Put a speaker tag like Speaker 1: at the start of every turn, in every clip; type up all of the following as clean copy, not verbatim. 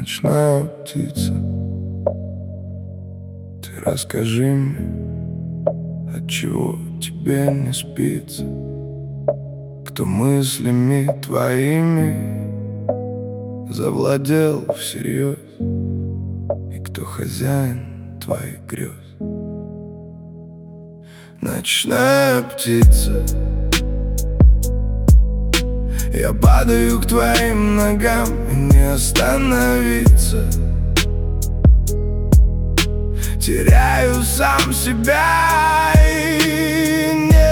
Speaker 1: ночная птица. Ты расскажи мне, отчего тебе не спится, кто мыслями твоими завладел всерьез, и кто хозяин твоих грез. Ночная птица, я падаю к твоим ногам, и не остановиться. Теряю сам себя и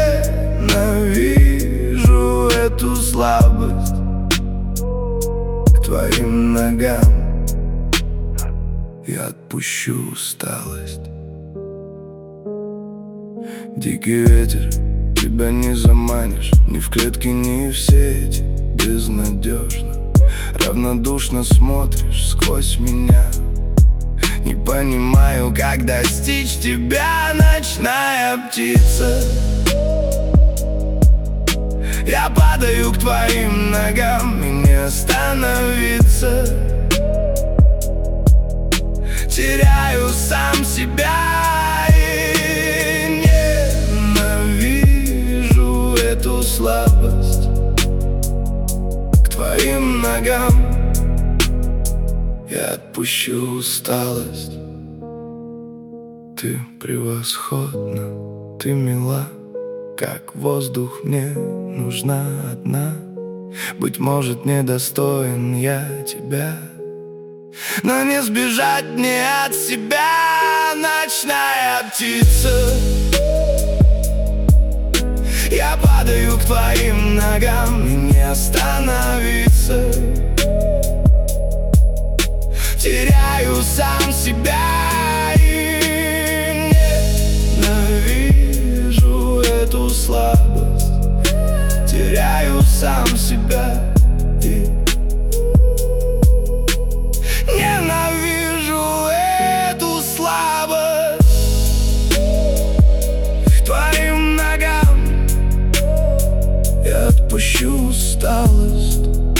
Speaker 1: ненавижу эту слабость. К твоим ногам я отпущу усталость. Дикий ветер, тебя не заманишь ни в клетки, ни в сети. Безнадежно, равнодушно смотришь сквозь меня. Не понимаю, как достичь тебя, ночная птица. Я падаю к твоим ногам, и не остановиться. Теряю сам себя и ненавижу эту слабость. К твоим ногам я отпущу усталость. Ты превосходна, ты мила, как воздух мне нужна одна. Быть может, недостоин я тебя, но не сбежать мне от себя, ночная птица. Я падаю к твоим ногам, и не остановиться. Теряю сам себя и ненавижу эту слабость. Теряю сам себя и ненавижу эту слабость. К твоим ногам я отпущу усталость.